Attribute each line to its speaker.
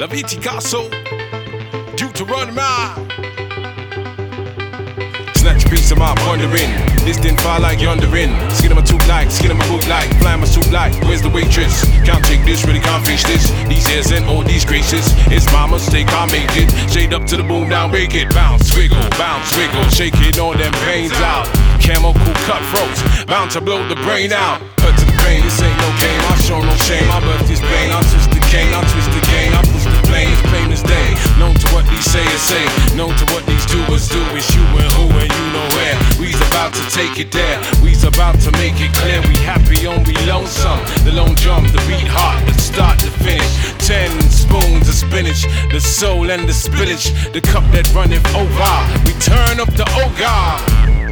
Speaker 1: La Viticasso, Deuteronomy. Snatch a piece of my pondering. This didn't fall like yondering. Skin of my tooth like, skin of my boot like, flying my suit like. Where's the waitress? Can't take this, really can't face this. These hairs and all these graces. It's my mistake, I make it. Shade up to the boom, now make it. Bounce, wiggle, shake it, all them veins out. Camel cool cutthroats, bound to blow the brain out. Hurt to the brain, this ain't no game. I show no shame. My birth is pain. I twist the cane, I twist the game. I push the flame, it's plain as day. Known to what these sayers say, known to what these doers do. It's you and who and you know where. We's about to take it there. We's about to make it clear. We happy on we lonesome. The lone drum, the beat hot, the start to finish. 10 spoons of spinach, the soul and the spillage, the cup that runneth over. We turn up the ogre.